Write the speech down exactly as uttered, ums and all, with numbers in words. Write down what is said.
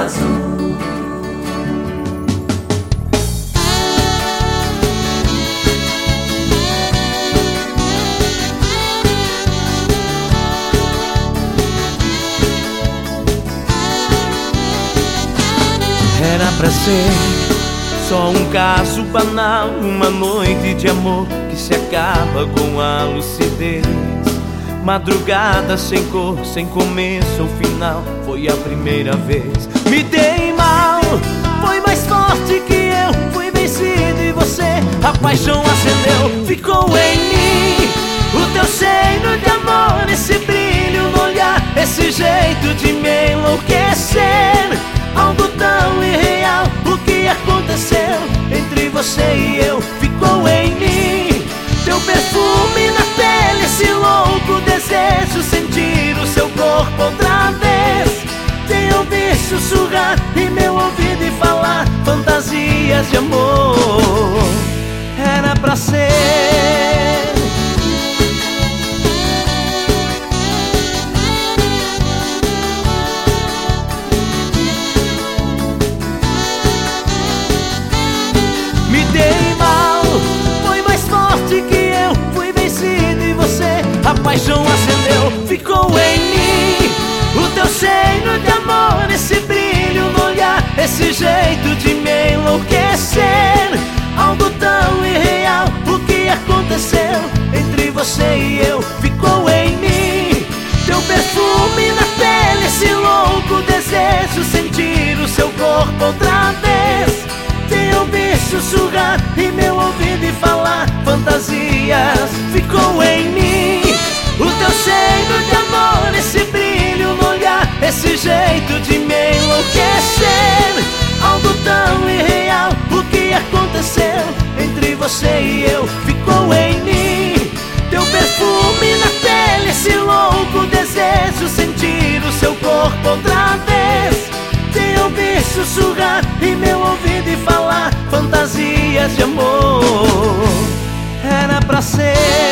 azul. Era pra ser só um caso banal, uma noite de amor que se acaba com a lucidez. Madrugada sem cor, sem começo ou final, foi a primeira vez. Me dei mal, foi mais forte que eu, fui vencido e você, a paixão acendeu, ficou em mim. O teu seio de amor, esse brilho no olhar, esse jeito de me enlouquecer. Algo tão irreal, o que aconteceu entre você e eu ficou em mim. Teu perfume na pele, esse louco desejo, sentir o seu corpo outra vez. Te ouvir sussurrar em meu ouvido e falar fantasias de amor. Era pra ser. Me dei mal, foi mais forte que eu, fui vencido e você, a paixão acendeu, ficou em mim. O teu seio de amor, esse brilho no olhar, esse jeito de me enlouquecer. Algo tão irreal, o que aconteceu entre você e eu ficou em mim. Teu perfume na pele, esse louco desejo, sentir o seu corpo outra vez. Te ouvir sussurrar em meu ouvido e falar fantasias, ficou em mim. O teu seio de amor, esse brilho no olhar, esse jeito de me enlouquecer. Algo tão irreal, o que aconteceu entre você e eu ficou em mim. Teu perfume na pele, esse louco desejo, sentir o seu corpo outra vez. Te ouvir sussurrar em meu ouvido e falar fantasias de amor. Era pra ser.